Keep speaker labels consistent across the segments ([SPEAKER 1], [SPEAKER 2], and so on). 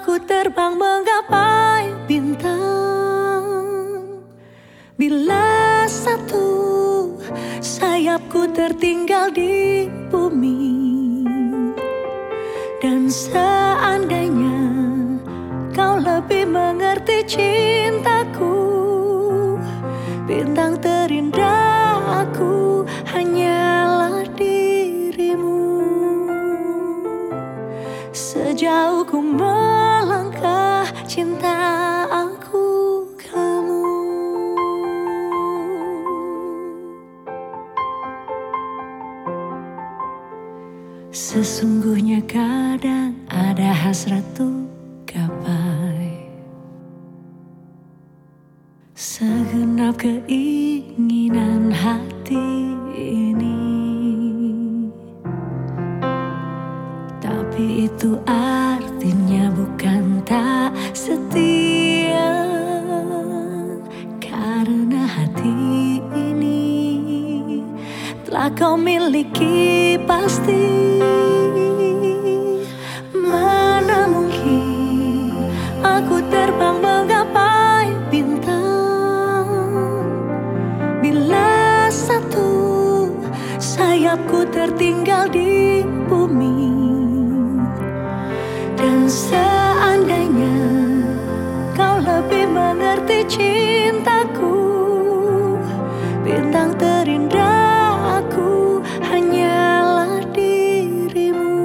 [SPEAKER 1] Aku terbang menggapai bintang. Bila satu sayapku tertinggal di bumi, dan seandainya kau lebih mengerti cintaku, bintang terindah aku hanyalah dirimu. Sejauh ku melangkah, cinta aku kamu. Sesungguhnya kadang ada hasrat tuh gapai, segenap keinginan hati ini. Tapi itu artinya bukan tak setia, karena hati ini telah kau miliki pasti. Mana mungkin aku terbang menggapai bintang, bila satu sayapku tertinggal di bumi, dan seandainya kau lebih mengerti cintaku, bintang terindah aku hanyalah dirimu.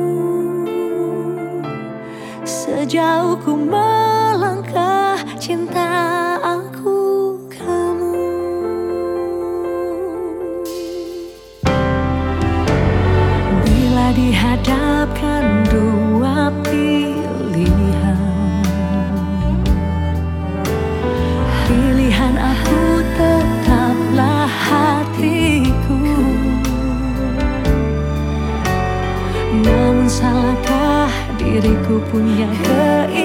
[SPEAKER 1] Sejauh ku melangkah, cinta aku kamu. Bila dihadapkan dua pilihan, pilihan aku tetaplah hatiku. Namun salahkah diriku punya keinginan